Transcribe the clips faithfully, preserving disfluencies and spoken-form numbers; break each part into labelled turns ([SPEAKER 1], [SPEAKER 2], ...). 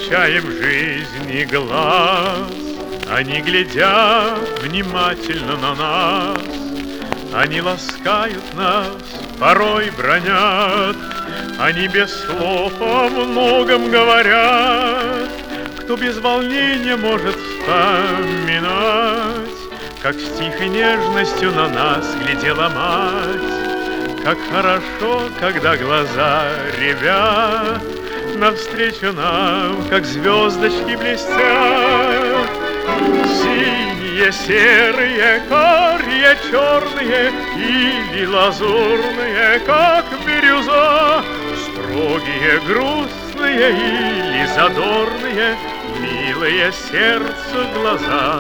[SPEAKER 1] встречаем в жизни глаз, они глядят внимательно на нас, они ласкают нас, порой бранят, они без слов о многом говорят. Кто без волнения может вспоминать, как с тихой нежностью на нас глядела мать, как хорошо, когда глаза ребят навстречу нам, как звездочки блестят. Синие, серые, карие, черные или лазурные, как бирюза, строгие, грустные или задорные, милые сердцу глаза.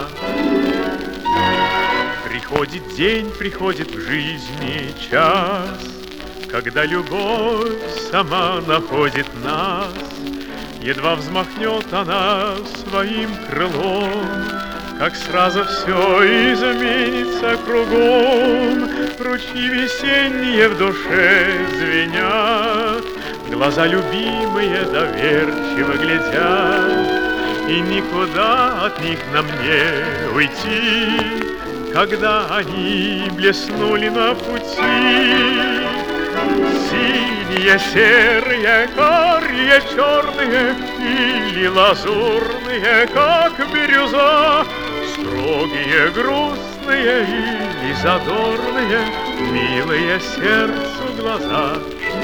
[SPEAKER 1] Приходит день, приходит в жизни час, когда любовь сама находит нас. Едва взмахнет она своим крылом, как сразу все изменится кругом. Ручьи весенние в душе звенят, глаза любимые доверчиво глядят, и никуда от них нам не уйти, когда они блеснули на пути. Синие, серые, карие, черные или лазурные, как бирюза, строгие, грустные или задорные, милые сердцу глаза.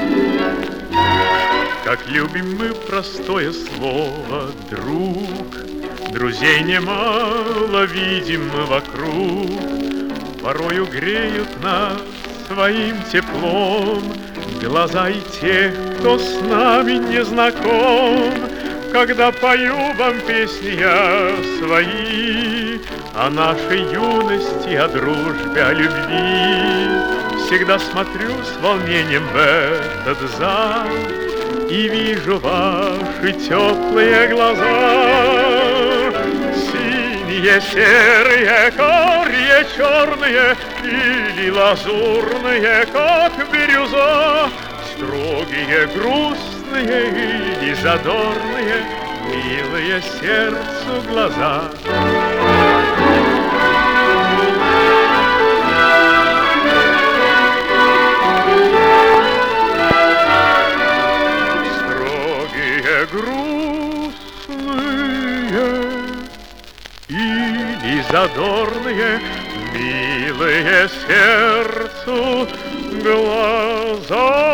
[SPEAKER 1] Как любим мы простое слово «друг», друзей немало видим мы вокруг, порою греют нас своим теплом глаза и тех, кто с нами не знаком. Когда пою вам песни я свои о нашей юности, о дружбе, о любви, всегда смотрю с волнением в этот зал и вижу ваши теплые глаза. Синие, серые, карие, черные или лазурные, как бирюза, строгие, грустные или задорные, милые сердцу глаза. Строгие, грустные или задорные, милые сердцу глаза.